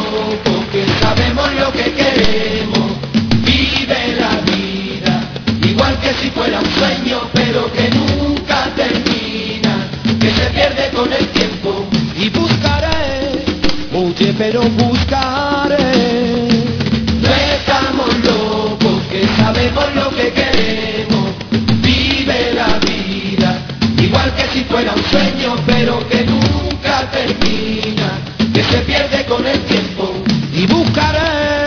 locos que sabemos lo que queremos. Vive la vida, igual que si fuera un sueño, pero que nunca termina, que se pierde con el tiempo. Y buscaré, oye, pero buscaré. No estamos locos que sabemos lo que queremos. Vive la vida, igual que si fuera un sueño, pero que nunca termina, que se pierde con el tiempo. Y buscaré.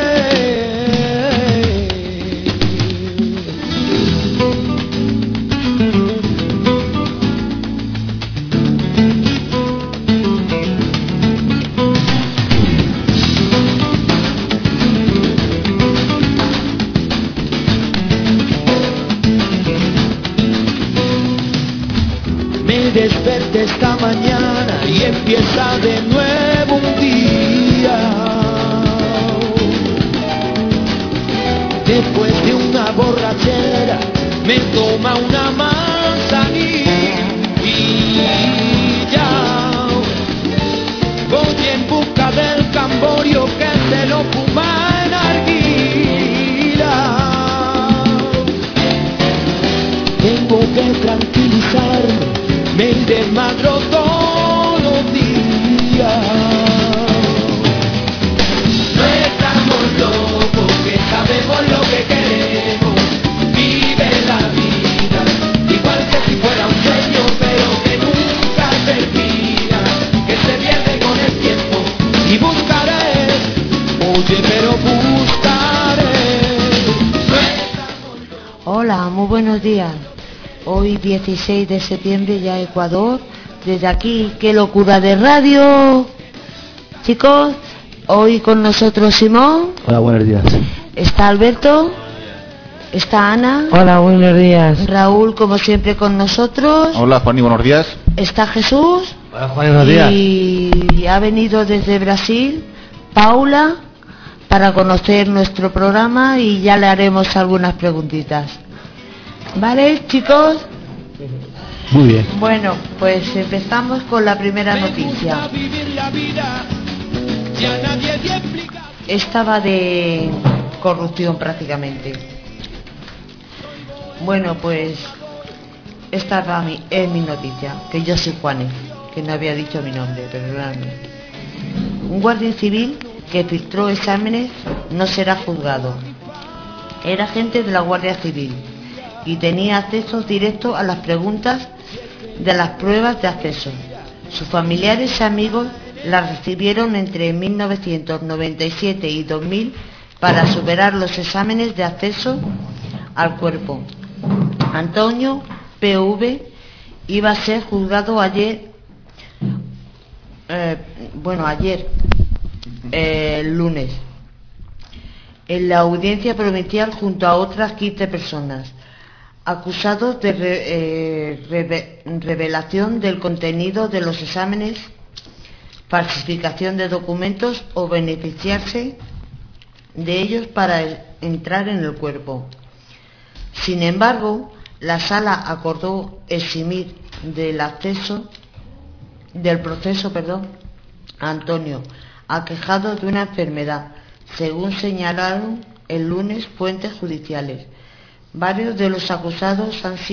Desperté esta mañana y empieza de nuevo un día. Después de una borrachera me toma una manzanilla. Voy en busca del camborio que se lo fuma en arguila. Tengo que tranquilizarme, me desmadro todos los días. No estamos locos que sabemos lo que queremos. Vive la vida, igual que si fuera un sueño, pero que nunca termina, que se pierde con el tiempo. Y buscaré, oye, pero buscaré. Hola, muy buenos días. Hoy 16 de septiembre, ya Ecuador. Desde aquí, qué locura de radio. Chicos, hoy con nosotros Simón. Hola, buenos días. Está Alberto. Está Ana. Hola, buenos días. Raúl, como siempre, con nosotros. Hola, Juan, y buenos días. Está Jesús. Hola, Juan, buenos días. Y ha venido desde Brasil Paula para conocer nuestro programa y ya le haremos algunas preguntitas. ¿Vale, chicos? Muy bien. Bueno, pues empezamos con la primera noticia. Esta va de corrupción prácticamente. Bueno, pues esta es mi noticia, que yo soy Juanes, que no había dicho mi nombre, perdonadme. Un guardia civil que filtró exámenes no será juzgado. Era agente de la Guardia Civil y tenía acceso directo a las preguntas de las pruebas de acceso. Sus familiares y amigos las recibieron entre 1997 y 2000 para superar los exámenes de acceso al cuerpo. Antonio P.V. iba a ser juzgado ayer, lunes, en la audiencia provincial junto a otras 15 personas, acusados de revelación del contenido de los exámenes, falsificación de documentos o beneficiarse de ellos para entrar en el cuerpo. Sin embargo, la sala acordó eximir del proceso a Antonio, aquejado de una enfermedad, según señalaron el lunes fuentes judiciales. Varios de los acusados han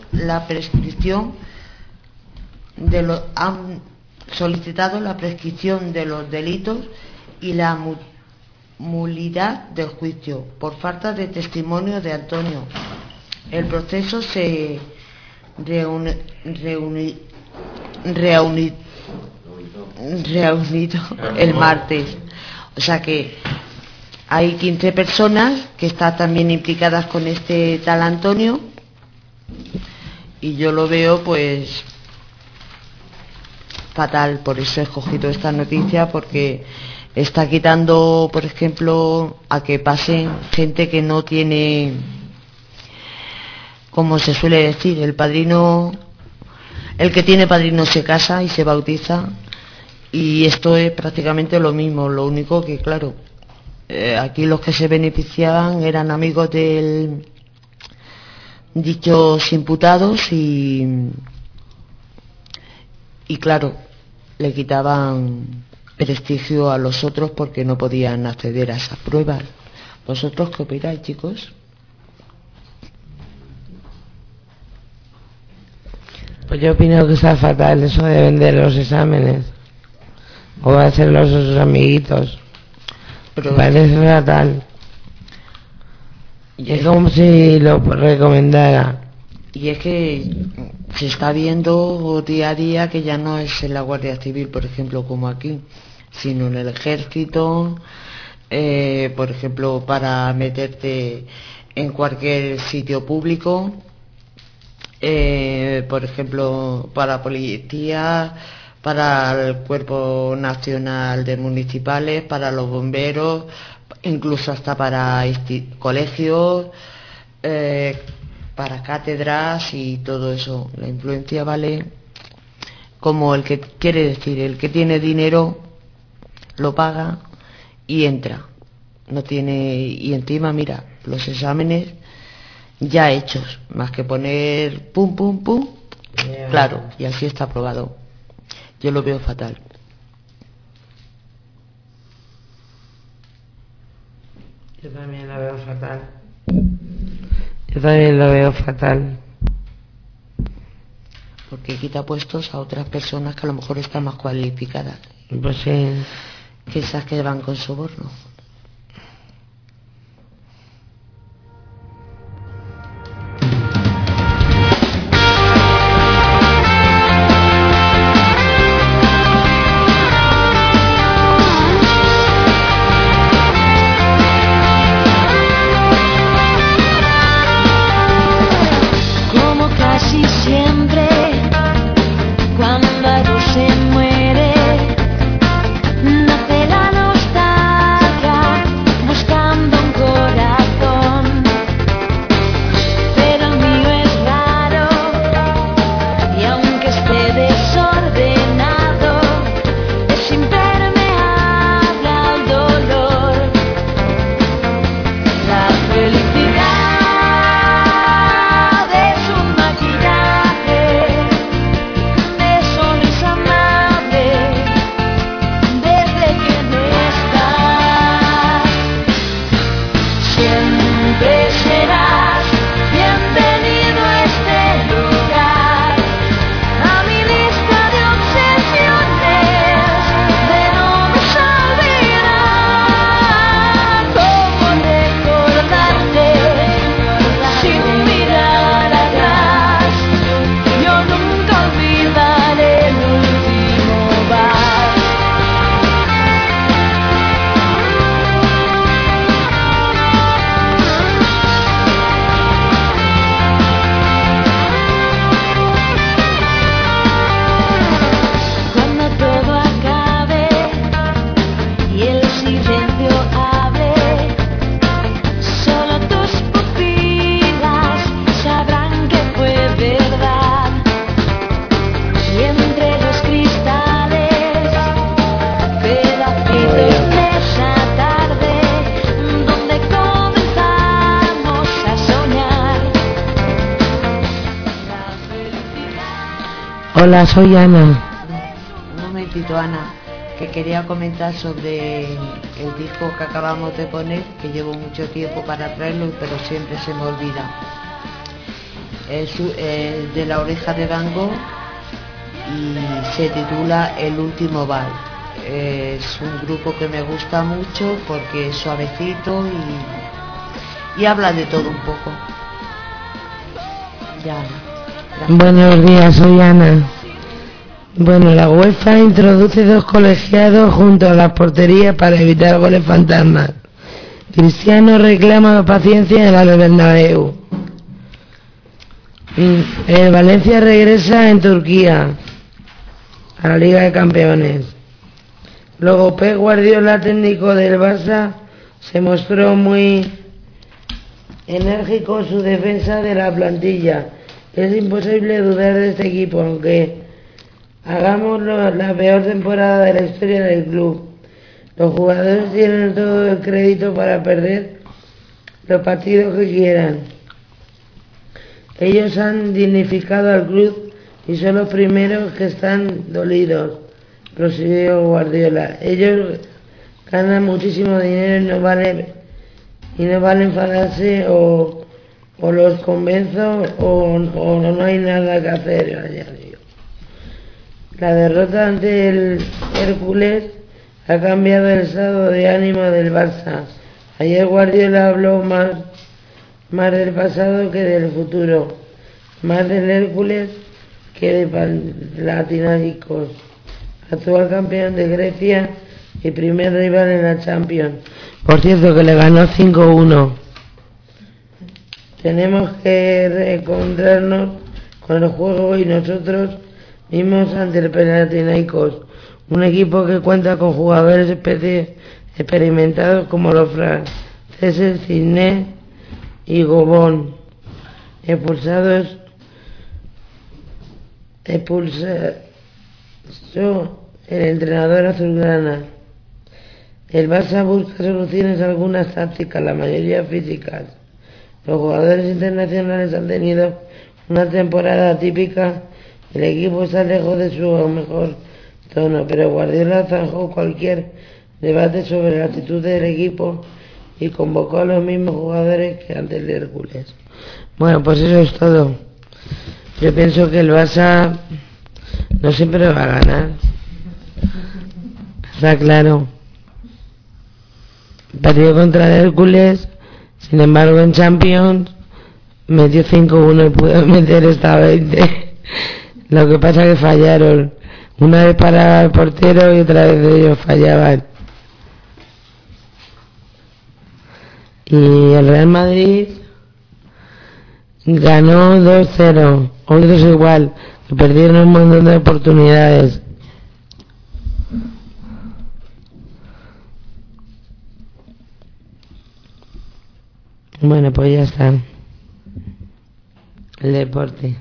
solicitado la prescripción de los delitos y la nulidad del juicio por falta de testimonio de Antonio. El proceso se reunido el martes. O sea que hay 15 personas que están también implicadas con este tal Antonio, y yo lo veo pues fatal. Por eso he escogido esta noticia, porque está quitando, por ejemplo, a que pasen gente que no tiene, como se suele decir, el que tiene padrino se casa y se bautiza, y esto es prácticamente lo mismo. Lo único que, claro, aquí los que se beneficiaban eran amigos de dichos imputados y claro, le quitaban prestigio a los otros porque no podían acceder a esas pruebas. ¿Vosotros qué opináis, chicos? Pues yo opino que está fatal eso de vender los exámenes o hacerlos a sus amiguitos. Pero parece fatal. Es como si lo recomendara. Y es que se está viendo día a día que ya no es en la Guardia Civil, por ejemplo, como aquí, sino en el Ejército, por ejemplo, para meterte en cualquier sitio público, por ejemplo, para policía, para el Cuerpo Nacional de Municipales, para los bomberos, incluso hasta para colegios, para cátedras y todo eso. La influencia vale como el que quiere decir, el que tiene dinero lo paga y entra. No tiene, y encima mira, los exámenes ya hechos, más que poner pum pum pum, claro, y así está aprobado. Yo lo veo fatal. Yo también lo veo fatal. Yo también lo veo fatal. Porque quita puestos a otras personas que a lo mejor están más cualificadas. Pues sí. Que esas que van con soborno. Hola, soy Ana. Un momentito, Ana, que quería comentar sobre el disco que acabamos de poner, que llevo mucho tiempo para traerlo, pero siempre se me olvida. Es de La Oreja de Van Gogh y se titula El Último Vals. Es un grupo que me gusta mucho porque es suavecito y habla de todo un poco. Ya, Ana. Buenos días, soy Ana. Bueno, la UEFA introduce 2 colegiados junto a las porterías para evitar goles fantasmas. Cristiano reclama paciencia en el Bernabéu. El Valencia regresa en Turquía a la Liga de Campeones. Luego Pep Guardiola, técnico del Barça, se mostró muy enérgico en su defensa de la plantilla. Es imposible dudar de este equipo, aunque hagamos la peor temporada de la historia del club. Los jugadores tienen todo el crédito para perder los partidos que quieran. Ellos han dignificado al club y son los primeros que están dolidos. prosiguió Guardiola. Ellos ganan muchísimo dinero y no vale enfadarse o los convenzo o no hay nada que hacer, añadió. La derrota ante el Hércules ha cambiado el estado de ánimo del Barça. Ayer Guardiola habló más del pasado que del futuro, más del Hércules que de Panathinaikos, actual campeón de Grecia y primer rival en la Champions. Por cierto, que le ganó 5-1. Tenemos que reencontrarnos con el juego y nosotros mismos ante el Panathinaikos, un equipo que cuenta con jugadores experimentados como los franceses Cisné y Gobón, expulsó el entrenador azulgrana. El Barça busca soluciones, algunas tácticas, la mayoría físicas. Los jugadores internacionales han tenido una temporada típica. El equipo está lejos de su mejor tono, pero Guardiola zanjó cualquier debate sobre la actitud del equipo y convocó a los mismos jugadores que ante el Hércules. Bueno, pues eso es todo. Yo pienso que el Barça no siempre va a ganar. Está claro. Perdió contra el Hércules, sin embargo en Champions metió 5-1 y pudo meter esta 20. Lo que pasa es que fallaron. Una vez para el portero y otra vez ellos fallaban. Y el Real Madrid ganó 2-0. Otros igual, que perdieron un montón de oportunidades. Bueno, pues ya está. El deporte.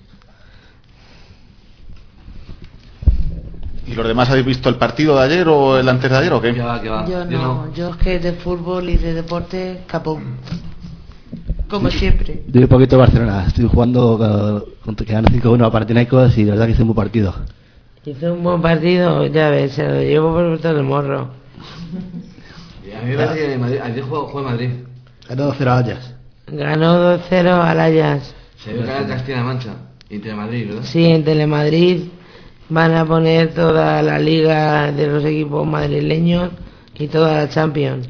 ¿Y los demás habéis visto el partido de ayer o el antes de ayer o qué? Que va. Yo no, yo es que de fútbol y de deporte capó. Como siempre. Yo un poquito Barcelona. Estoy jugando que gana 5-1 a Panathinaikos y de verdad que hice un buen partido. Hizo un buen partido, ya ves, se lo llevo por todo el morro. Y a mí me parece que Madrid, ayer jugó en Madrid. Ganó 2-0 a Ajax. Ganó 2-0 al Ajax. Se ve que era Castilla-La Mancha y Telemadrid, ¿verdad? Sí, en Telemadrid van a poner toda la liga de los equipos madrileños y toda la Champions.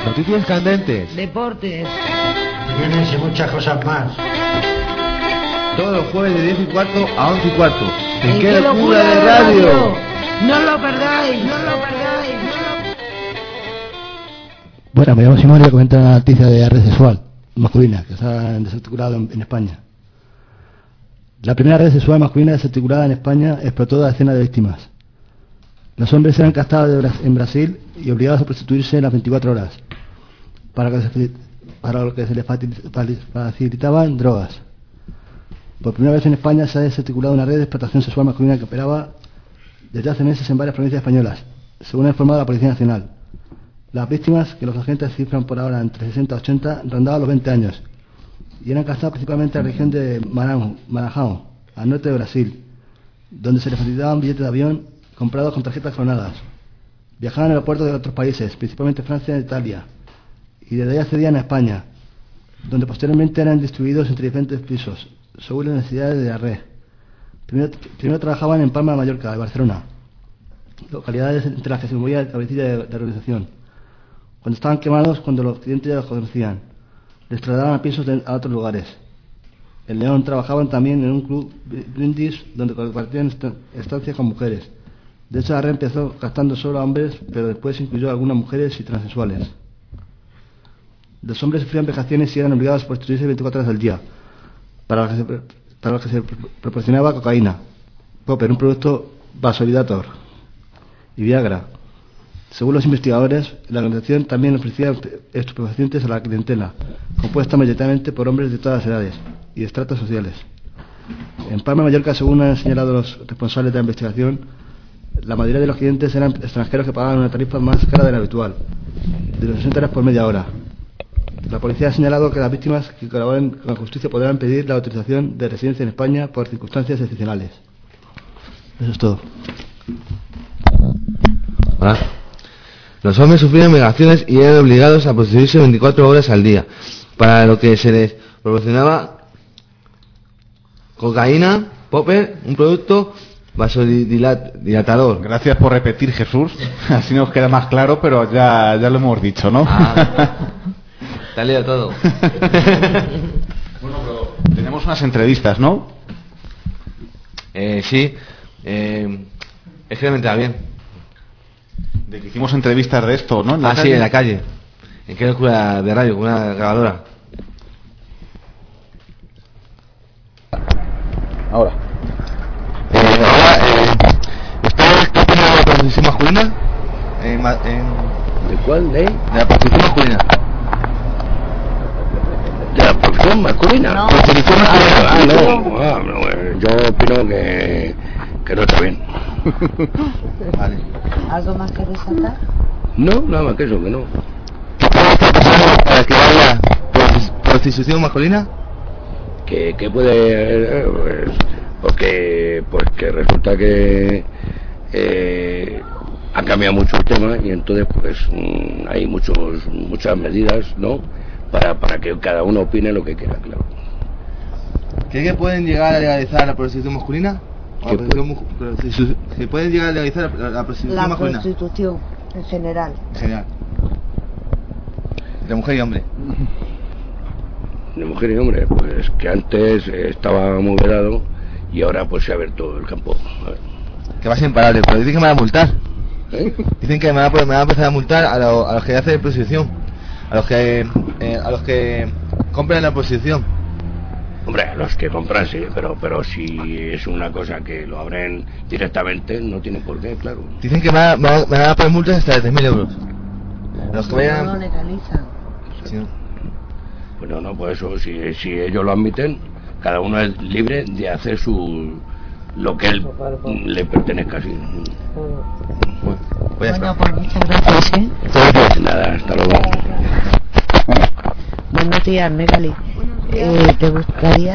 Noticias candentes. Deportes. Millones y muchas cosas más. Todos los jueves de 10 y cuarto a 11 y cuarto. ¿En qué locura de radio? No lo perdáis, no lo perdáis. Bueno, me llamo Simón y voy a comentar una noticia de red sexual masculina que está desarticulada en España. La primera red sexual masculina desarticulada en España explotó la decena de víctimas. Los hombres eran castrados en Brasil y obligados a prostituirse las 24 horas, para lo que se les facilitaban drogas. Por primera vez en España se ha desarticulado una red de explotación sexual masculina que operaba desde hace meses en varias provincias españolas, según ha informado la Policía Nacional. Las víctimas, que los agentes cifran por ahora entre 60 y 80, rondaban los 20 años y eran castradas principalmente en la región de Maranhão, al norte de Brasil, donde se les facilitaban billetes de avión comprados con tarjetas clonadas. Viajaban a aeropuertos de otros países, principalmente Francia e Italia, y desde ahí accedían a España, donde posteriormente eran distribuidos entre diferentes pisos, según las necesidades de la red. Primero trabajaban en Palma de Mallorca y Barcelona, localidades entre las que se movía la cabecilla de la organización. Cuando estaban quemados, cuando los clientes ya los conocían, les trasladaban a pisos a otros lugares. En León trabajaban también en un club brindis donde compartían estancias con mujeres. De hecho, la red empezó captando solo a hombres, pero después incluyó a algunas mujeres y transexuales. Los hombres sufrían vejaciones y eran obligados a prostituirse 24 horas al día, para lo que se proporcionaba cocaína, Popper, un producto vasodilator, y Viagra. Según los investigadores, la organización también ofrecía estupefacientes a la clientela, compuesta mayoritariamente por hombres de todas las edades y estratos sociales. En Palma de Mallorca, según han señalado los responsables de la investigación, la mayoría de los clientes eran extranjeros que pagaban una tarifa más cara de la habitual, de los 60 euros por media hora. La policía ha señalado que las víctimas que colaboren con la justicia podrán pedir la autorización de residencia en España por circunstancias excepcionales. Eso es todo. Hola. Los hombres sufrían vejaciones y eran obligados a prostituirse 24 horas al día, para lo que se les proporcionaba cocaína, Popper, un producto vasodilatador. Gracias por repetir, Jesús. Así nos queda más claro, pero ya lo hemos dicho, ¿no? Te ha leído todo. Bueno, pero tenemos unas entrevistas, ¿no? Sí. Es que me entra bien. De que hicimos entrevistas de esto, ¿no? Sí, en la calle. En qué locura de radio, con una grabadora. Ahora. ¿Ustedes qué opinan de la prostitución masculina? ¿De cuál? ¿De la prostitución masculina. ¿De la prostitución masculina? No. Prostitución masculina. No, yo opino que no está bien. Vale. ¿Algo más que resaltar? No, nada más que eso, que no. ¿Qué puede estar pasando para que haya prostitución masculina? Que puede... porque resulta que ha cambiado mucho el tema y entonces pues hay muchas medidas, ¿no? Para que cada uno opine lo que quiera, claro. ¿Cree que pueden llegar a legalizar la prostitución masculina? ¿Se puede llegar a legalizar la prostitución La masculina? prostitución, en general. En general. De mujer y hombre. De mujer y hombre, pues que antes estaba muy vedado y ahora pues se ha abierto el campo. Que va a ser imparable, pero dicen que me van a multar. ¿Eh? Dicen que me van a empezar a multar a los que hacen prostitución, a los que compran la prostitución. Hombre, los que compran sí, pero si es una cosa que lo abren directamente, no tiene por qué, claro. Dicen que me van a poner multas hasta de 3.000 euros. Los que vayan... No lo legalizan. Sí, ¿no? Bueno, no, pues eso, si ellos lo admiten, cada uno es libre de hacer lo que él le pertenezca, sí. Bueno, pues muchas gracias, ¿eh? Nada, hasta luego. Buenos días, Megali. ¿Te gustaría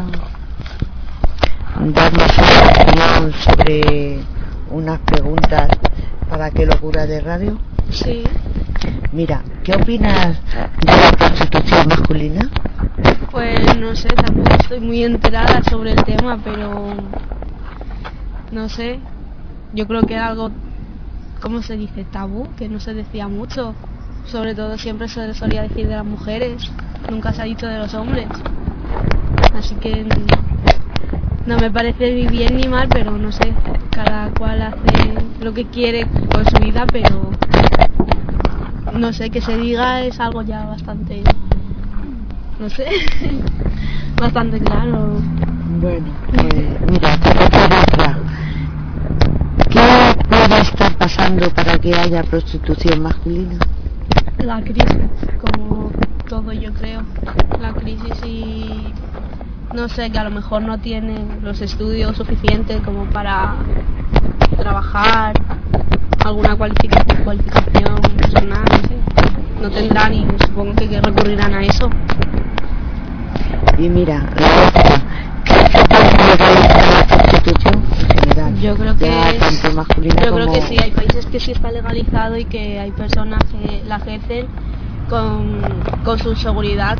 darnos una opinión sobre unas preguntas para Qué locura de radio? Sí. Mira, ¿qué opinas de la prostitución masculina? Pues no sé, tampoco estoy muy enterada sobre el tema, pero no sé. Yo creo que era algo, ¿cómo se dice? Tabú, que no se decía mucho. sobre todo siempre se solía decir de las mujeres, nunca se ha dicho de los hombres. Así que no me parece ni bien ni mal, pero no sé, cada cual hace lo que quiere con su vida, pero no sé, que se diga es algo ya bastante, no sé, bastante claro. Bueno, mira, te recuerdo otra. ¿Qué puede estar pasando para que haya prostitución masculina? La crisis, como todo yo creo, la crisis y no sé, que a lo mejor no tienen los estudios suficientes como para trabajar, alguna cualificación personal, no sé, no tendrán y supongo que recurrirán a eso. Y mira, la otra, ¿qué puede legalizar la prostitución en general? Yo creo que tanto masculina yo como... creo que sí, hay países que sí está legalizado y que hay personas que la ejercen con su seguridad,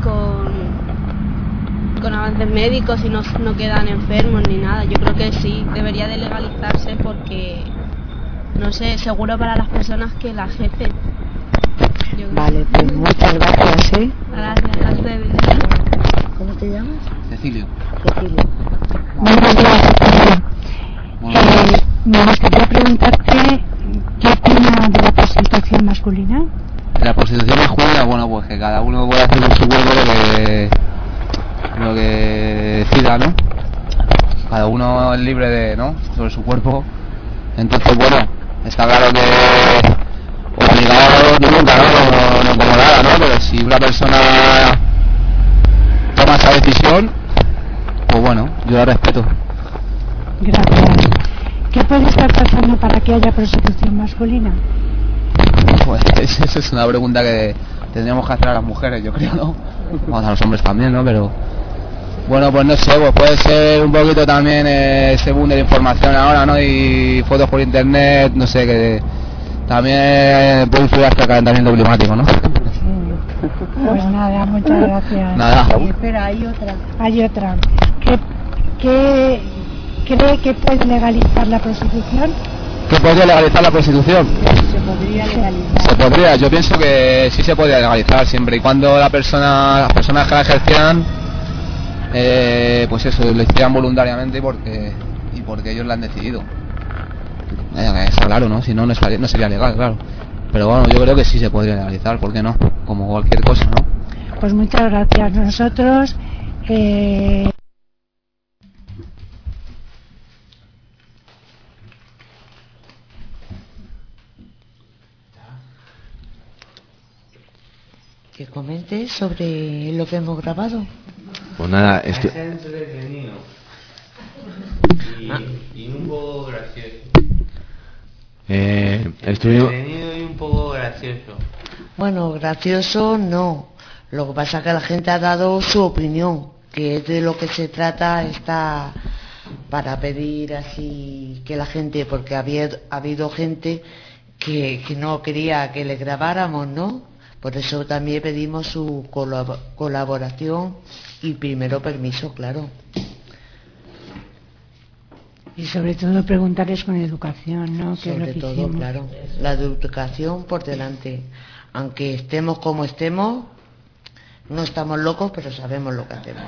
con avances médicos y no quedan enfermos ni nada. Yo creo que sí, debería de legalizarse porque, no sé, seguro para las personas que la ejercen. Vale, pues muchas gracias, ¿eh? Gracias a ustedes. ¿Cómo te llamas? Cecilio. Cecilio. Buenos días, Cecilio. Me gustaría preguntarte qué opina de la prostitución masculina. La prostitución masculina, bueno, pues que cada uno puede hacer con su cuerpo lo que decida, ¿no? Cada uno es libre de, ¿no? Sobre su cuerpo. Entonces, bueno, está claro que obligado nunca, no como nada, ¿no? Pero si una persona toma esa decisión, pues bueno, yo la respeto. Gracias. ¿Qué puede estar pasando para que haya prostitución masculina? Pues esa es una pregunta que tendríamos que hacer a las mujeres, yo creo, ¿no? Vamos, a los hombres también, ¿no? Pero bueno, pues no sé, pues puede ser un poquito también ese boom de la información ahora, ¿no? Y fotos por internet, no sé, que también puede influir hasta el calentamiento climático, ¿no? Pues nada, muchas gracias. Nada. Espera, hay otra. Hay otra. ¿Qué cree que puede legalizar la prostitución? ¿Qué podría legalizar la prostitución? Se podría legalizar. Se podría, yo pienso que sí se podría legalizar siempre y cuando las personas que la ejercían, pues eso, lo hicieran voluntariamente y porque ellos lo han decidido. Está claro, ¿no? Si no, no sería legal, claro. Pero bueno, yo creo que sí se podría legalizar, ¿por qué no? Como cualquier cosa, ¿no? Pues muchas gracias. Nosotros... Que comente sobre lo que hemos grabado. Pues nada, Es entretenido y un poco gracioso. Estuvimos... Entretenido y un poco gracioso. Bueno, gracioso no. Lo que pasa es que la gente ha dado su opinión, que es de lo que se trata esta para pedir así que la gente, porque ha habido gente que no quería que le grabáramos, ¿no? Por eso también pedimos su colaboración y primero permiso, claro. Y sobre todo preguntarles con educación, ¿no? Que Sobre es lo que todo, hicimos. claro, la educación por delante. Aunque estemos como estemos, no estamos locos, pero sabemos lo que hacemos.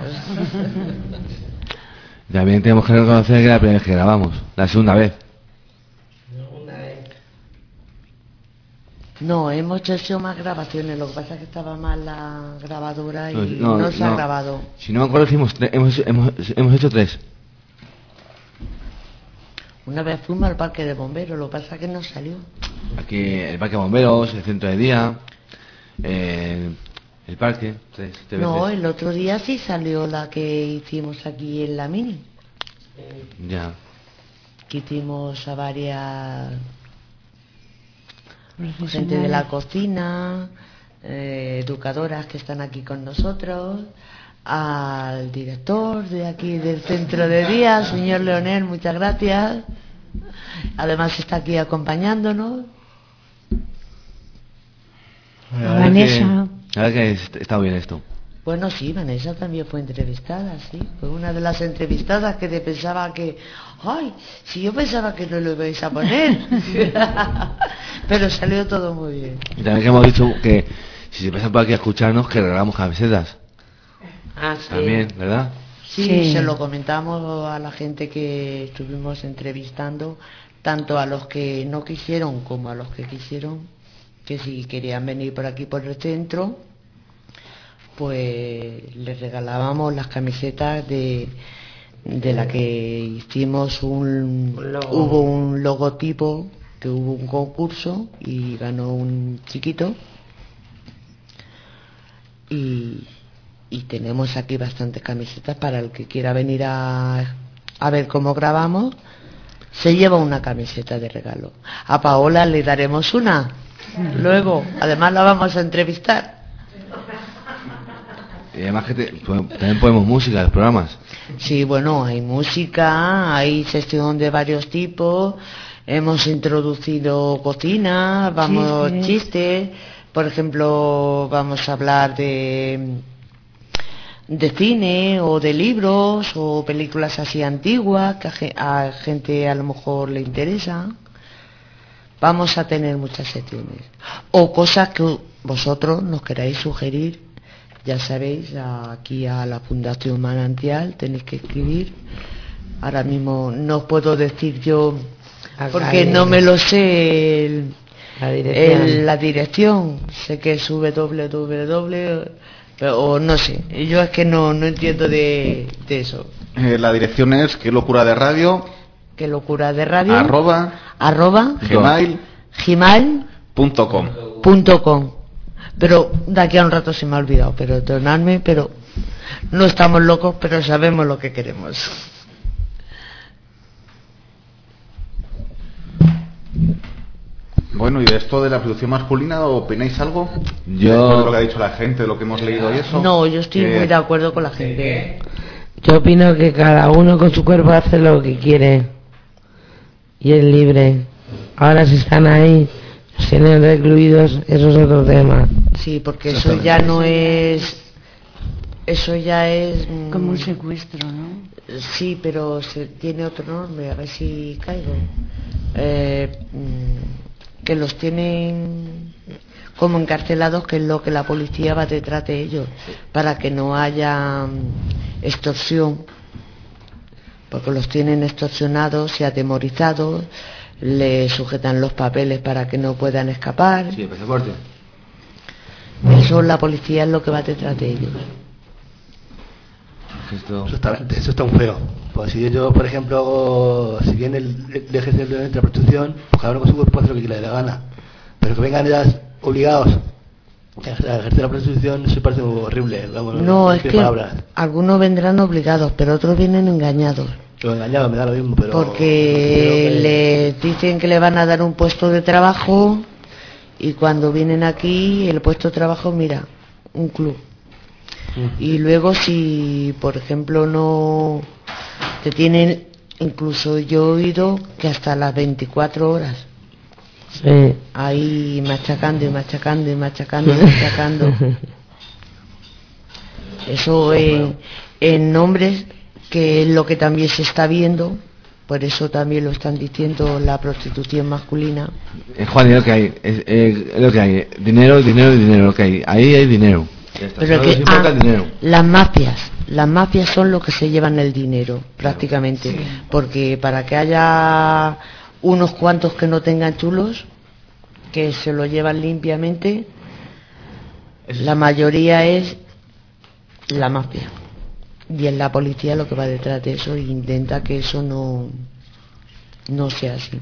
También tenemos que reconocer que la primera vez que grabamos, la segunda vez. No, hemos hecho más grabaciones, lo que pasa es que estaba mal la grabadora y no se ha grabado. Si no me acuerdo, hemos hecho 3. Una vez fuimos al parque de bomberos, lo que pasa es que no salió. Aquí el parque de bomberos, el centro de día, el parque, 3 veces. No, el otro día sí salió la que hicimos aquí en la mini. Ya. Que hicimos a varias gente de la cocina, educadoras que están aquí con nosotros, al director de aquí del centro de día, señor Leonel, muchas gracias. Además está aquí acompañándonos. Vanessa. La verdad que está bien esto. Bueno, sí, Vanessa también fue entrevistada, sí. Fue una de las entrevistadas que te pensaba que... ¡Ay! Si yo pensaba que no lo ibais a poner. Pero salió todo muy bien. Y también que hemos dicho que si se pasan por aquí a escucharnos, que regalamos camisetas. Ah, sí. También, ¿verdad? Sí, se lo comentamos a la gente que estuvimos entrevistando, tanto a los que no quisieron como a los que quisieron, que si querían venir por aquí por el centro, pues les regalábamos las camisetas de la que hicimos hubo un logotipo, que hubo un concurso y ganó un chiquito, y tenemos aquí bastantes camisetas para el que quiera venir a ver cómo grabamos. Se lleva una camiseta de regalo. A Paola le daremos una luego, además la vamos a entrevistar. Y además que también ponemos música en los programas. Sí, bueno, hay música, hay sección de varios tipos, hemos introducido cocina, chistes, por ejemplo, vamos a hablar de cine o de libros o películas así antiguas que a gente a lo mejor le interesa. Vamos a tener muchas secciones o cosas que vosotros nos queráis sugerir. Ya sabéis, aquí a la Fundación Manantial tenéis que escribir. Ahora mismo no puedo decir yo porque no me lo sé la dirección. Sé que es www o no sé, yo es que no entiendo de eso. La dirección es qué locura de radio arroba gmail.com. Pero de aquí a un rato se me ha olvidado, perdonadme, pero no estamos locos, pero sabemos lo que queremos. Bueno, ¿y de esto de la producción masculina opináis algo? Yo... ¿De lo que ha dicho la gente, de lo que hemos leído y eso? No, yo estoy muy de acuerdo con la gente. Yo opino que cada uno con su cuerpo hace lo que quiere y es libre. Ahora si están ahí, si tienen recluidos, eso es otro tema. Sí, porque eso ya no es... Eso ya es... como un secuestro, ¿no? Sí, pero tiene otro nombre, a ver si caigo. Que los tienen como encarcelados, que es lo que la policía va detrás de ellos, para que no haya extorsión, porque los tienen extorsionados y atemorizados, le sujetan los papeles para que no puedan escapar. Sí, el pasaporte. Eso la policía es lo que va detrás de ellos. Eso está muy feo. Pues si yo, por ejemplo, si bien el ejerce de la prostitución, pues cada uno con su cuerpo hace lo que le dé la gana. Pero que vengan ellas obligados a ejercer la prostitución, eso parece horrible. Vamos, no, es que algunos vendrán obligados, pero otros vienen engañados. Los engañados me da lo mismo, pero... Porque les dicen que le van a dar un puesto de trabajo y cuando vienen aquí, el puesto de trabajo, mira, un club. Y luego si por ejemplo no te tienen, incluso yo he oído que hasta las 24 horas ahí machacando y machacando y machacando y machacando. Eso en nombres, que es lo que también se está viendo, por eso también lo están diciendo, la prostitución masculina. Juan, es lo que hay, es lo que hay, dinero, dinero y dinero, lo que hay, ahí hay dinero. Pero que las mafias son los que se llevan el dinero prácticamente, porque para que haya unos cuantos que no tengan chulos, que se lo llevan limpiamente, la mayoría es la mafia, y es la policía lo que va detrás de eso e intenta que eso no sea así.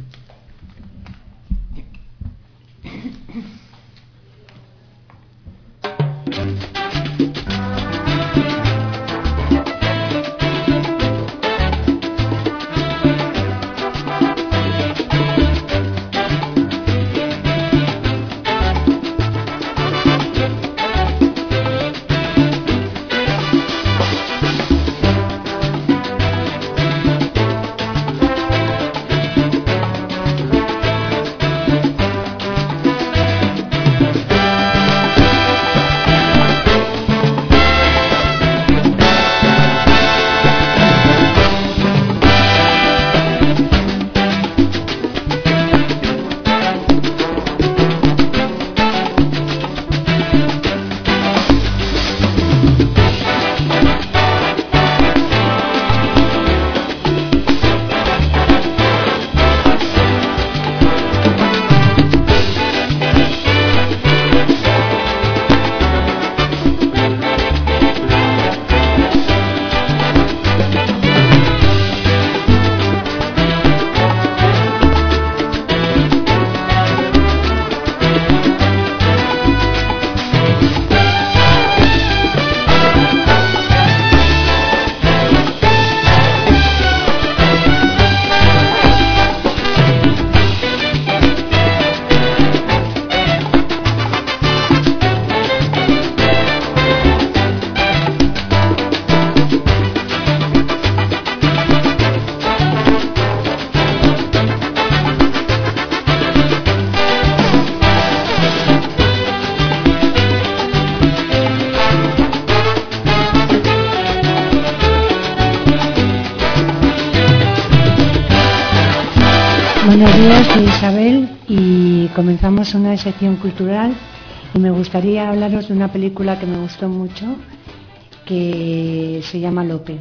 soy Isabel y comenzamos una sección cultural y me gustaría hablaros de una película que me gustó mucho que se llama Lope.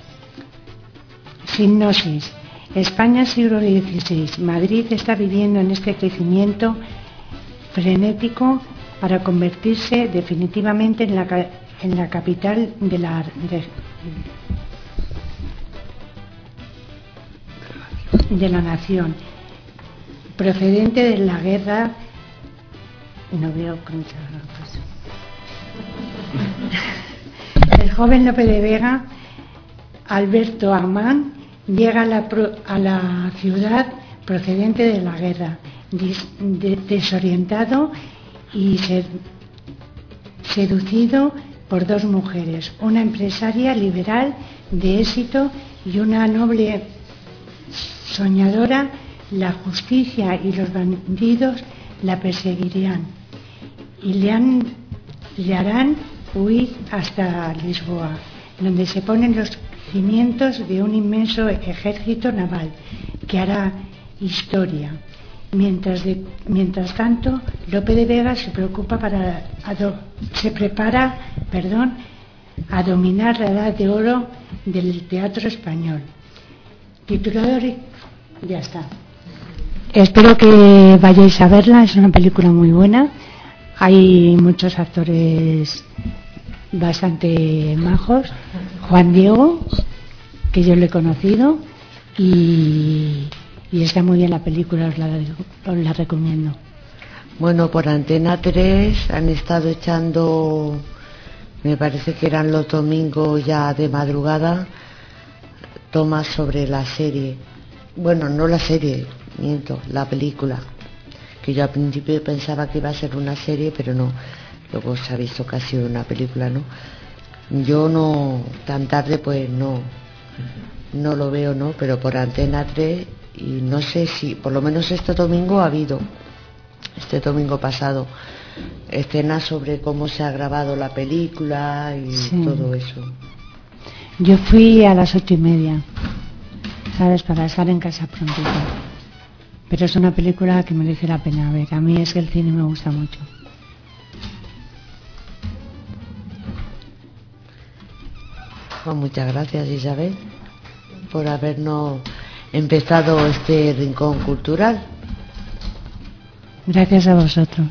Sinopsis. España siglo XVI. Madrid está viviendo en este crecimiento frenético para convertirse definitivamente en la capital de la nación, procedente de la guerra. No veo con mucha gracia. El joven Lope de Vega, Alberto Amán, llega a la ciudad procedente de la guerra, desorientado y seducido por dos mujeres, una empresaria liberal de éxito y una noble soñadora. La justicia y los bandidos la perseguirán y le harán huir hasta Lisboa, donde se ponen los cimientos de un inmenso ejército naval que hará historia. Mientras tanto, Lope de Vega se prepara a dominar la edad de oro del teatro español. Titulado, ya está. Espero que vayáis a verla, es una película muy buena. Hay muchos actores bastante majos. Juan Diego, que yo lo he conocido, y está muy bien la película, os la recomiendo. Bueno, por Antena 3 han estado echando, me parece que eran los domingos ya de madrugada, tomas sobre la serie. Bueno, no la serie, miento, la película, que yo al principio pensaba que iba a ser una serie, pero no, luego se ha visto que ha sido una película, ¿no? Yo no, tan tarde pues no lo veo, ¿no? Pero por Antena 3, y no sé si, por lo menos este domingo ha habido, este domingo pasado, escenas sobre cómo se ha grabado la película y sí, todo eso. Yo fui a las 8:30, ¿sabes? Para estar en casa prontito. Pero es una película que merece la pena ver. A mí es que el cine me gusta mucho. Pues muchas gracias, Isabel, por habernos empezado este rincón cultural. Gracias a vosotros.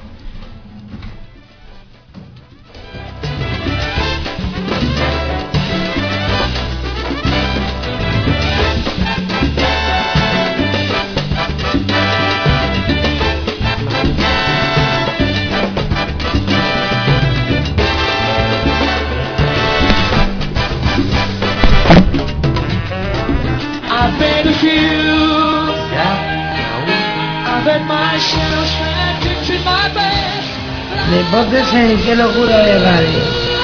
Deportes en Qué Locura de Radio.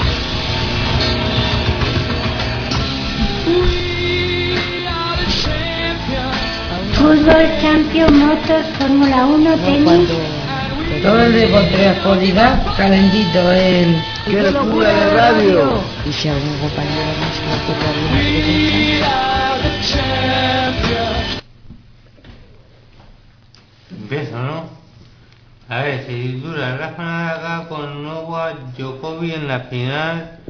Fútbol, Champions, motos, Fórmula 1, tenis. Todo el deporte de actualidad calentito en Qué Locura de Radio. Y si algún compañero más se le ocurre alguna pregunta. Empiezo, ¿no? A ver, se titula Rafa Nadal con Novak Djokovic en la final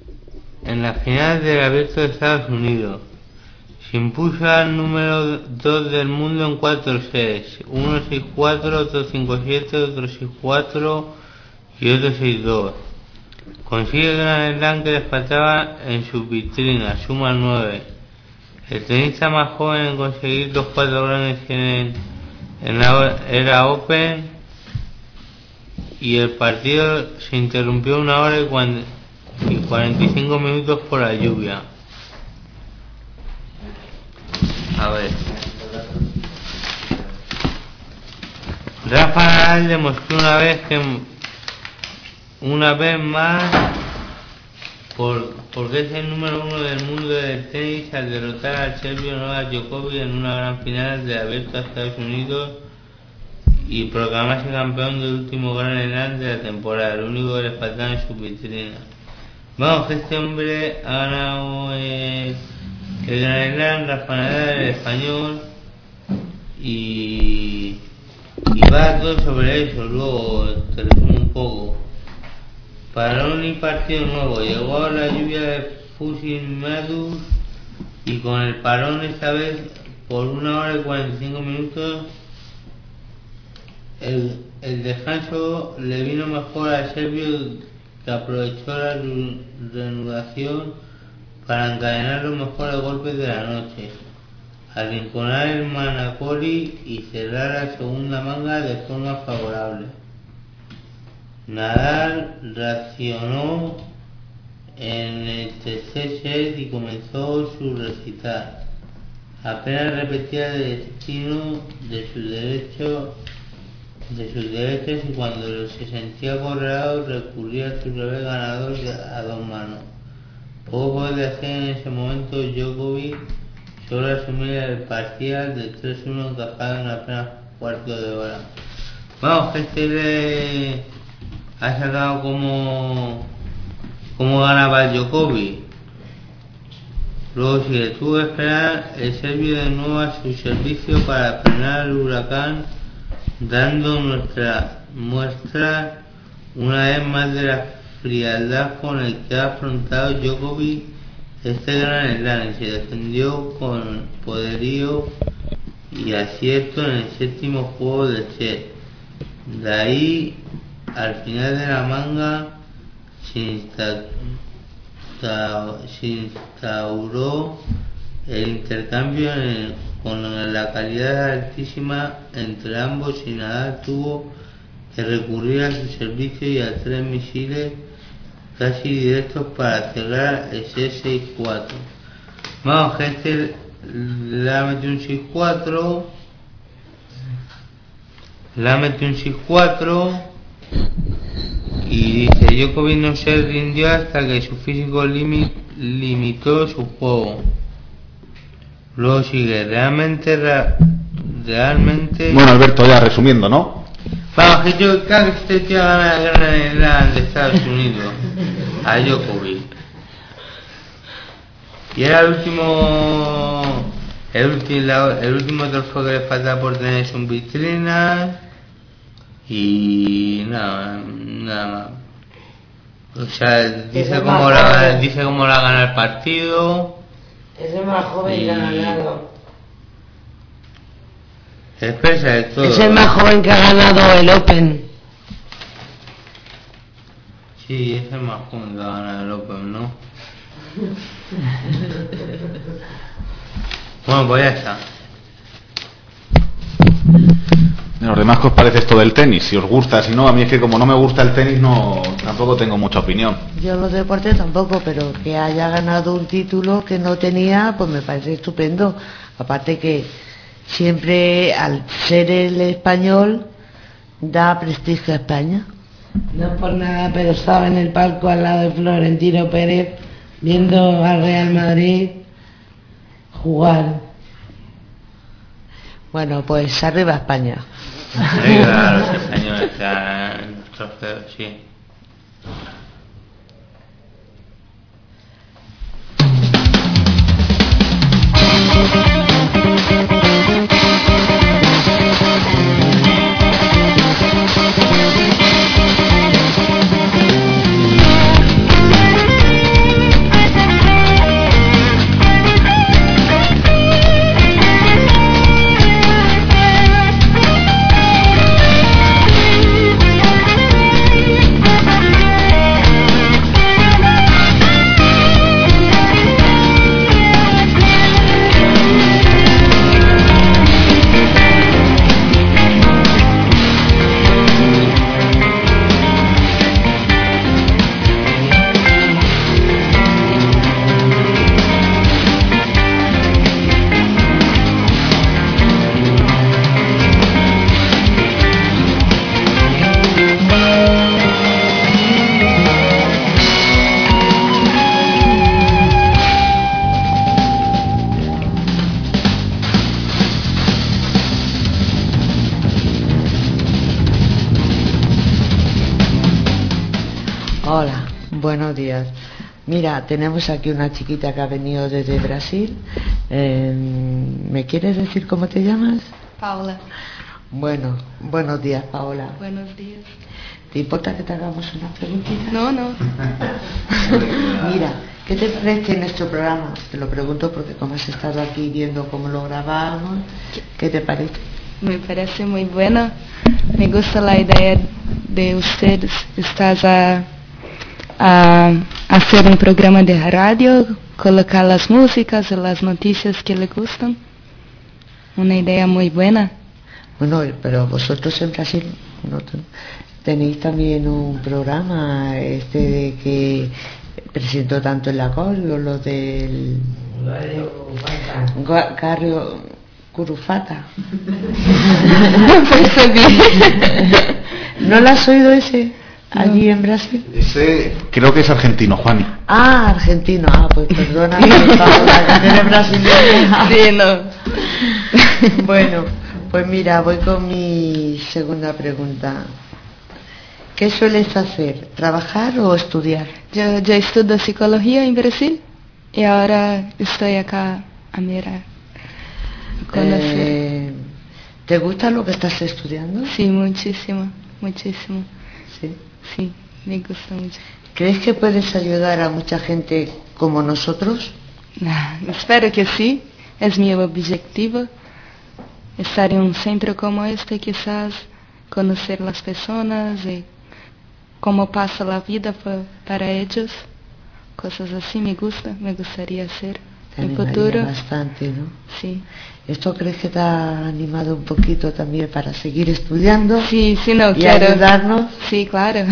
del Abierto de Estados Unidos. Se impuso al número 2 del mundo en 4 sets, uno 6-4, otro 5-7, otro 6-4 y otro 6-2. Consigue el Gran Slam que les faltaba en su vitrina, suma 9. El tenista más joven en conseguir los 4 grandes en la era Open. Y el partido se interrumpió 1 hora y 45 minutos por la lluvia. A ver. Rafa Nadal demostró una vez más porque es el número 1 del mundo del tenis al derrotar al serbio Novak Djokovic en una gran final de Abierto a Estados Unidos y proclamarse campeón del último Gran Slam de la temporada, lo único que le faltaba en su vitrina. Vamos, que este hombre ha ganado el Gran Slam, Rafa Nadal, el español, y va todo sobre eso. Luego te resumo un poco. Parón y partido nuevo. Llegó la lluvia de Fusil Medus y con el parón esta vez por 1 hora y 45 minutos el descanso le vino mejor al serbio, que aprovechó la reanudación para encadenar los mejores golpes de la noche, arrinconar el Manacori y cerrar la segunda manga de forma favorable. Nadal reaccionó en el tercer set y comenzó su recital. Apenas repetía el destino de sus derechos y cuando se sentía acorralado recurría a su revés ganador a 2 manos. Poco podía hacer en ese momento. Djokovic solo asumía el parcial de 3-1 encajado en apenas cuarto de hora. Vamos, que le ha sacado como ganaba el Djokovic. Luego si le tuvo que esperar el serbio de nuevo a su servicio para frenar el huracán, dando nuestra muestra una vez más de la frialdad con el que ha afrontado Djokovic este gran slam, y se defendió con poderío y acierto en el séptimo juego del set. De ahí al final de la manga se instauró el intercambio con la calidad altísima entre ambos y Nadal tuvo que recurrir a su servicio y a 3 misiles casi directos para cerrar el 6-4. Vamos, gente le ha metido un 6-4, y dice Djokovic no se rindió hasta que su físico limitó su juego. Luego sigue realmente Bueno, Alberto, ya resumiendo, ¿no? Vamos, que yo creo que este tío gana el Gran de Estados Unidos a Djokovic. Y era el último trofeo que le falta por tener en vitrina. Y nada más. O sea, dice cómo la gana el partido. Es el más joven que ha ganado. Expresa de todo. Es el más joven que ha ganado el Open. Sí, es el más joven que ha ganado el Open, ¿no? Bueno, pues ya está. ¿A los demás qué os parece esto del tenis? Si os gusta, si no, a mí es que como no me gusta el tenis, no tampoco tengo mucha opinión. Yo los deportes tampoco, pero que haya ganado un título que no tenía, pues me parece estupendo. Aparte que siempre al ser el español da prestigio a España. No por nada, pero estaba en el palco al lado de Florentino Pérez viendo al Real Madrid jugar. Bueno, pues arriba España. Arriba a los españoles que ganan el trofeo, sí. Hola, buenos días. Mira, tenemos aquí una chiquita que ha venido desde Brasil. ¿Me quieres decir cómo te llamas? Paula. Bueno, buenos días, Paola. Buenos días. ¿Te importa que te hagamos una preguntita? No. Mira, ¿qué te parece nuestro programa? Te lo pregunto porque como has estado aquí viendo cómo lo grabamos, ¿qué te parece? Me parece muy bueno. Me gusta la idea de ustedes. Estás a hacer un programa de radio, colocar las músicas y las noticias que le gustan. Una idea muy buena. Bueno, pero vosotros en Brasil tenéis también un programa de que presentó tanto el Acorio, lo del Carrio Curufata. ¿No lo has oído ese? Allí en Brasil. Ese creo que es argentino, Juani. Ah, argentino. Ah, pues perdóname, Paola, que eres brasileña. Sí, no. Bueno, pues mira, voy con mi segunda pregunta. ¿Qué sueles hacer? ¿Trabajar o estudiar? Yo estudio psicología en Brasil y ahora estoy acá a mirar. ¿Te gusta lo que estás estudiando? Sí, muchísimo. ¿Sí? Sí, me gusta mucho. ¿Crees que puedes ayudar a mucha gente como nosotros? Espero que sí. Es mi objetivo. Estar en un centro como este, quizás conocer las personas y cómo pasa la vida para ellos. Cosas así me gustaría hacer en futuro. Bastante, ¿no? Sí. ¿Esto crees que te ha animado un poquito también para seguir estudiando? Sí, no, y quiero ayudarnos. Sí, claro.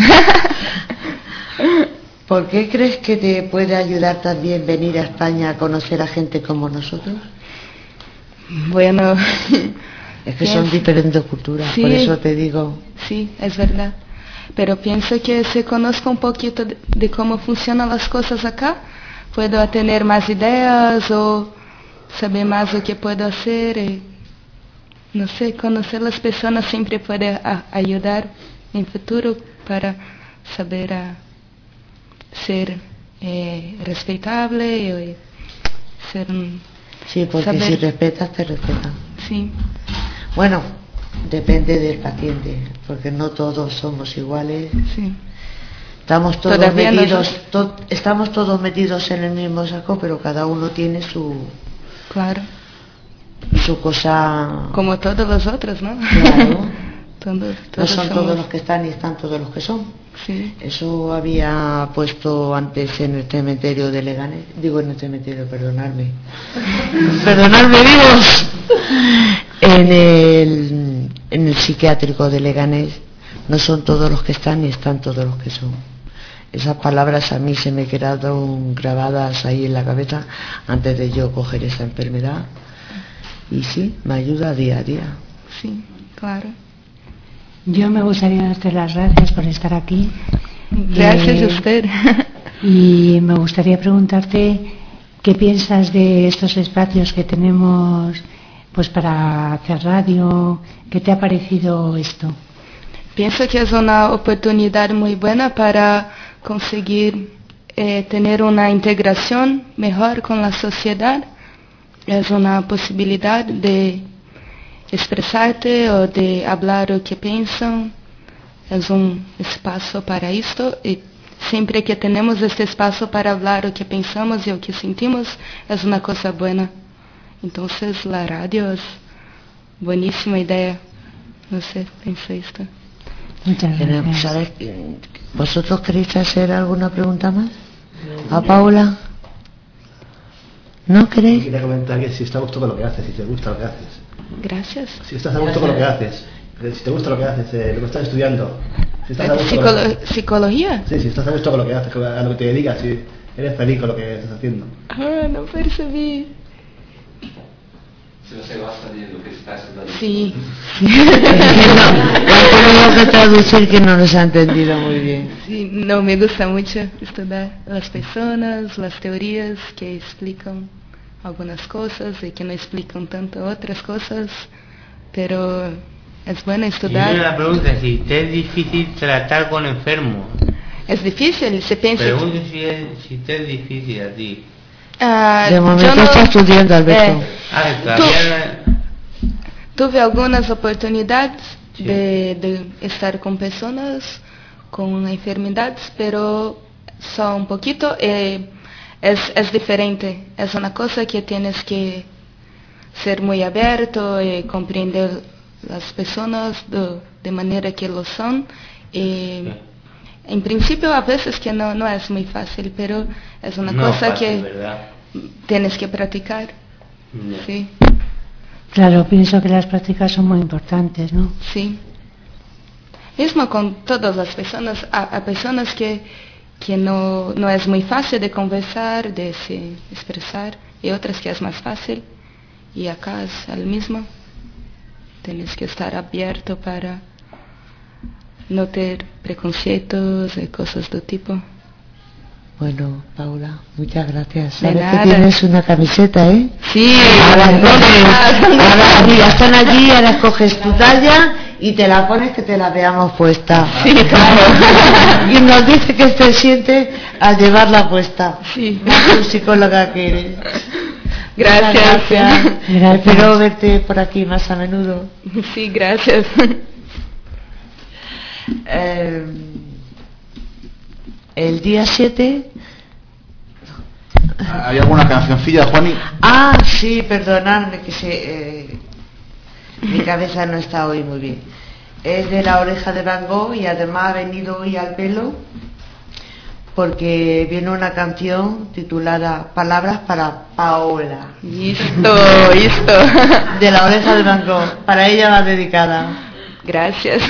¿Por qué crees que te puede ayudar también venir a España a conocer a gente como nosotros? Bueno, es que son diferentes culturas, sí, por eso te digo. Sí, es verdad. Pero pienso que si conozco un poquito de cómo funcionan las cosas acá, puedo tener más ideas o saber más lo que puedo hacer. Y, no sé, conocer las personas siempre puede ayudar en futuro para saber ser respetable y ser sí, porque saber. Si respetas, te respetan. Sí. Bueno, depende del paciente, porque no todos somos iguales. Sí. Estamos todos metidos en el mismo saco, pero cada uno tiene su cosa. Como todos los otros, ¿no? Claro. todos no son todos los que están y están todos los que son. Sí. Eso había puesto antes en el cementerio de Leganés. Digo en el cementerio, perdonadme, vivos. En el psiquiátrico de Leganés no son todos los que están ni están todos los que son. Esas palabras a mí se me quedaron grabadas ahí en la cabeza antes de yo coger esa enfermedad. Y sí, me ayuda día a día. Sí, claro. Yo me gustaría darte las gracias por estar aquí. Gracias a usted. Y me gustaría preguntarte qué piensas de estos espacios que tenemos pues para hacer radio. ¿Qué te ha parecido esto? Pienso que es una oportunidad muy buena para conseguir tener una integración mejor con la sociedad. Es una posibilidad de expresarte o de hablar lo que piensan. Es un espacio para esto y siempre que tenemos este espacio para hablar lo que pensamos y lo que sentimos es una cosa buena. Entonces la radio es buenísima idea. No sé, pienso esto. Muchas gracias. ¿Sabes? ¿Vosotros queréis hacer alguna pregunta más? ¿A Paula? ¿No queréis? Quería comentar que si está a gusto con lo que haces, si te gusta lo que haces. Gracias. Si estás a gusto con lo que haces, si te gusta lo que haces, lo que estás estudiando. Si estás a gusto ¿Psicología? Sí, si estás a gusto con lo que haces, a lo que te dedicas, si eres feliz con lo que estás haciendo. No percibí. Si no se basa en lo que estás haciendo. Sí. Tengo que traducir que no nos ha entendido muy bien. Sí, no, me gusta mucho estudiar las personas, las teorías que explican algunas cosas y que no explican tanto otras cosas, pero es bueno estudiar. Y una pregunta, si te es difícil tratar con enfermos. Es difícil, se piensa. Pregunto si te es difícil a ti. De momento está estudiando, Alberto. tuve algunas oportunidades de estar con personas con enfermedades, pero só un poquito. Es diferente, es una cosa que tienes que ser muy abierto y comprender las personas de manera que lo son. En principio a veces que no es muy fácil, pero es una cosa fácil, que ¿verdad? tienes que practicar. Sí. Claro, pienso que las prácticas son muy importantes, ¿no? Sí. Mismo con todas las personas, hay personas que no es muy fácil de conversar, de se expresar, y otras que es más fácil. Y acá es el mismo. Tienes que estar abierto para no tener preconceptos y cosas de tipo. Bueno, Paula, muchas gracias. De Sabes nada. que tienes una camiseta, ¿eh? Sí. Ahora, mira, están allí, ahora escoges tu talla y te la pones que te la veamos puesta. Sí, claro. Y nos dice que se siente al llevarla puesta. Sí. Tu psicóloga que eres. Gracias. Gracias. Espero verte por aquí más a menudo. Sí, gracias. El día 7... ¿Hay alguna cancioncilla, Juani? Ah, sí, perdonadme que mi cabeza no está hoy muy bien. Es de La Oreja de Van Gogh y además ha venido hoy al pelo porque viene una canción titulada Palabras para Paola. Listo. De La Oreja de Van Gogh. Para ella va dedicada. Gracias.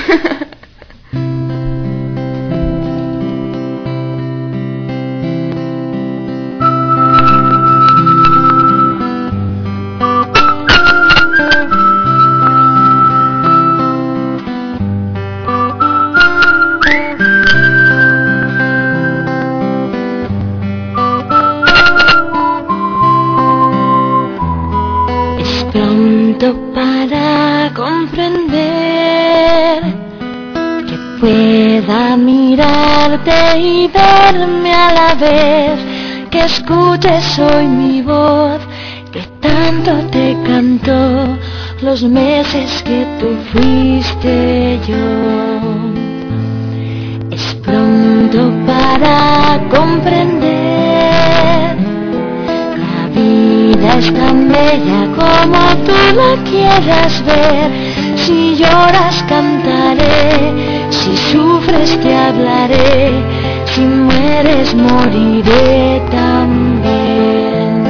Para comprender que pueda mirarte y verme a la vez, que escuches hoy mi voz, que tanto te cantó los meses que tú fuiste yo. Es pronto para comprender. La vida es tan bella como tú la quieras ver. Si lloras cantaré, si sufres te hablaré, si mueres moriré también.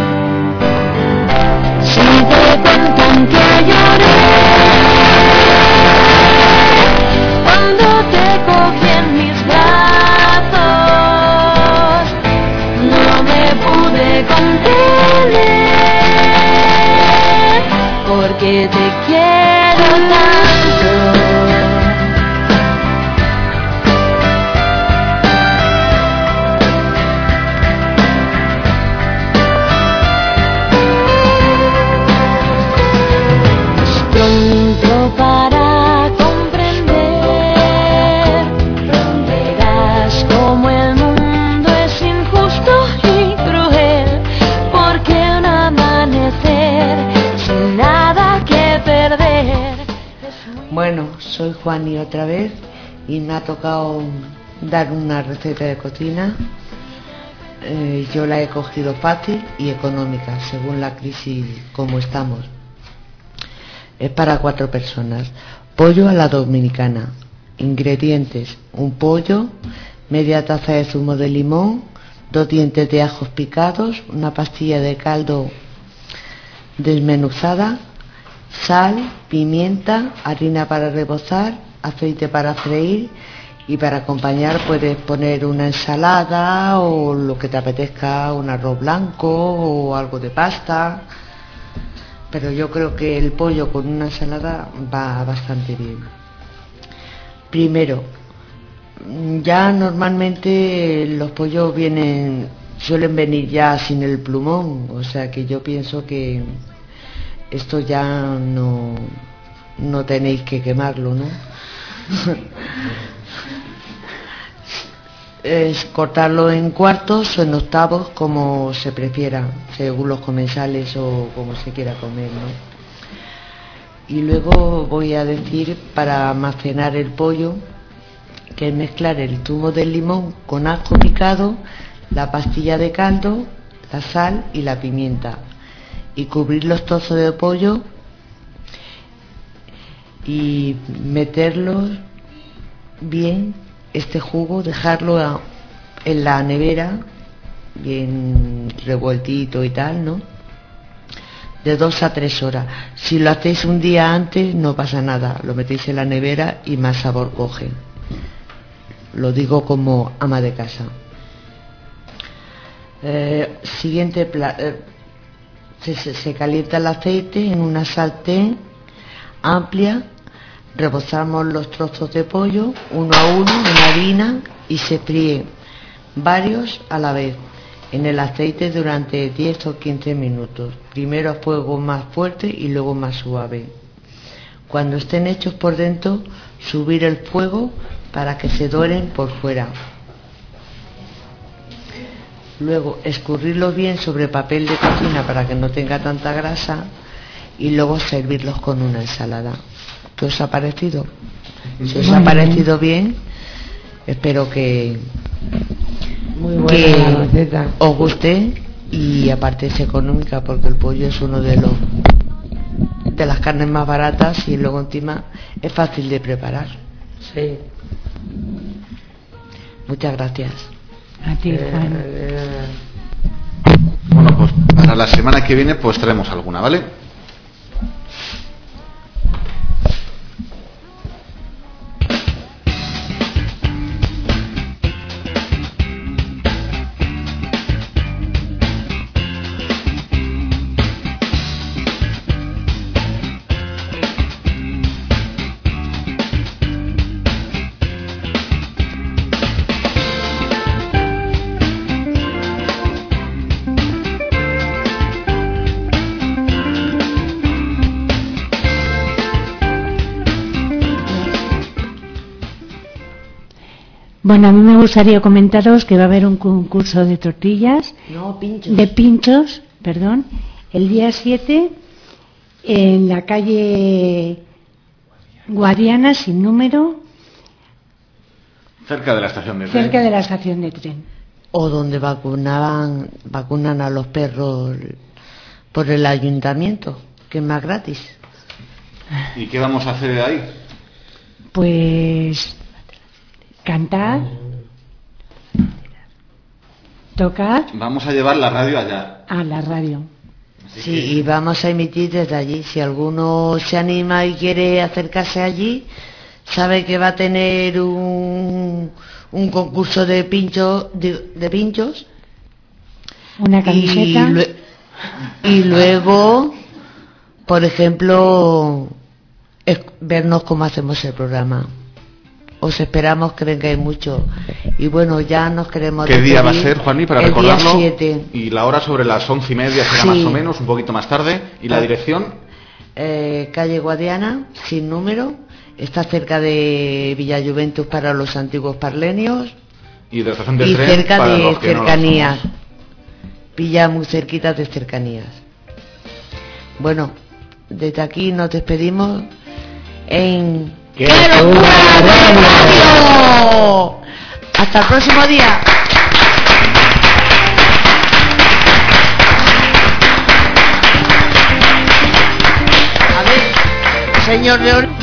Si te cuentan que lloré cuando te cogí en mis brazos, no me pude contener, porque te quiero tanto. Es pronto para comprender, verás como el mundo es injusto y cruel, porque un amanecer sin nada que perder. Bueno, soy Juani otra vez y me ha tocado dar una receta de cocina. Yo la he cogido fácil y económica según la crisis como estamos. Es para 4 personas. Pollo a la dominicana. Ingredientes: un pollo, media taza de zumo de limón, 2 dientes de ajos picados, una pastilla de caldo desmenuzada, sal, pimienta, harina para rebozar, aceite para freír, y para acompañar puedes poner una ensalada o lo que te apetezca, un arroz blanco o algo de pasta, pero yo creo que el pollo con una ensalada va bastante bien. Primero, ya normalmente los pollos suelen venir ya sin el plumón, o sea que yo pienso que esto ya no tenéis que quemarlo, ¿no? Es cortarlo en cuartos o en octavos, como se prefiera, según los comensales o como se quiera comer, ¿no? Y luego voy a decir, para almacenar el pollo, que es mezclar el zumo del limón con ajo picado, la pastilla de caldo, la sal y la pimienta, y cubrir los trozos de pollo y meterlos bien, este jugo, dejarlo en la nevera bien revueltito y tal, ¿no? De 2 a 3 horas. Si lo hacéis un día antes no pasa nada, lo metéis en la nevera y más sabor coge. Lo digo como ama de casa. Siguiente se calienta el aceite en una sartén amplia, rebozamos los trozos de pollo uno a uno en harina y se fríen varios a la vez en el aceite durante 10 o 15 minutos, primero a fuego más fuerte y luego más suave. Cuando estén hechos por dentro, subir el fuego para que se doren por fuera. Luego escurrirlo bien sobre papel de cocina para que no tenga tanta grasa y luego servirlos con una ensalada. ¿Qué os ha parecido? Si os ha parecido bien, espero que muy buena la receta. Os guste, y aparte es económica porque el pollo es uno de las carnes más baratas y luego encima es fácil de preparar. Sí. Muchas gracias. A ti, Juan. Bueno, pues para la semana que viene pues traemos alguna, ¿vale? Bueno, a mí me gustaría comentaros que va a haber un concurso de tortillas, de pinchos, perdón, el día 7 en la calle Guadiana, sin número, cerca de la estación de tren. cerca de la estación de tren. O donde vacunan a los perros por el ayuntamiento, que es más gratis. ¿Y qué vamos a hacer ahí? Pues cantar, tocar. Vamos a llevar la radio allá. A la radio. Sí, y vamos a emitir desde allí. Si alguno se anima y quiere acercarse allí, sabe que va a tener un concurso de pinchos, una camiseta y luego, por ejemplo, vernos cómo hacemos el programa. Os esperamos que vengáis mucho. Y bueno, ya nos queremos ¿Qué día va a ser, Juanmi, para recordarlo? El día 7. Y la hora sobre las 11:30 será, sí, más o menos, un poquito más tarde. ¿Y la dirección? Calle Guadiana, sin número. Está cerca de Villa Juventus para los antiguos parlenios. Y de la estación de y tren cerca para de los que cercanías. No Villa muy cerquita de cercanías. Bueno, desde aquí nos despedimos en ¡Qué locura radio! Hasta el próximo día. A ver, señor León.